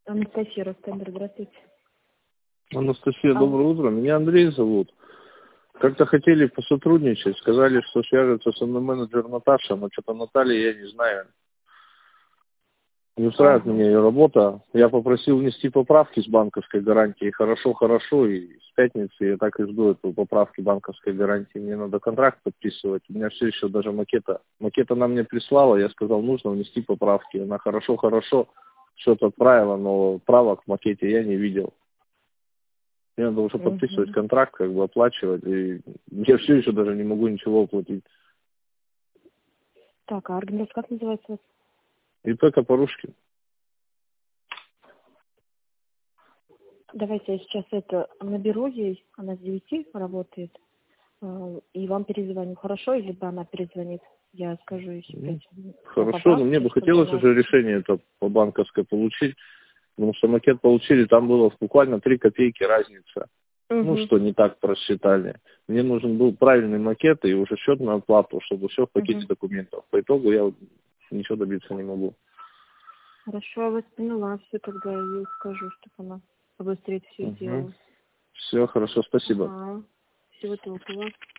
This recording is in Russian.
Анастасия Ростендер, здравствуйте. Анастасия, доброе утро. Меня Андрей зовут. Как-то хотели посотрудничать, сказали, что свяжется со мной менеджер Наташа, но что-то Наталья, я не знаю. Не устраивает меня ее работа. Я попросил внести поправки с банковской гарантией. Хорошо, и с пятницы я так и жду эту поправки банковской гарантии. Мне надо контракт подписывать. У меня все еще даже макета. Макет она мне прислала, я сказал, нужно внести поправки. Она хорошо, что-то отправила, но правок в макете я не видел. Мне надо уже подписывать контракт, как бы оплачивать. И я все еще даже не могу ничего оплатить. Так, а организация как называется? ИП Копорушкин. Давайте я сейчас это наберу ей, она с 9 работает, и вам перезвоню. Хорошо, или либо она перезвонит? Я скажу ей 5 минут. Хорошо, но мне бы хотелось уже решение это по банковской получить, потому что макет получили, там было буквально 3 копейки разница. Ну, что не так просчитали. Мне нужен был правильный макет и уже счет на оплату, чтобы все в пакете документов. По итогу я ничего добиться не могу. Хорошо, я вас поняла. Все, тогда я ей скажу, чтобы она побыстрее все сделала. Все, хорошо, спасибо. Всего доброго.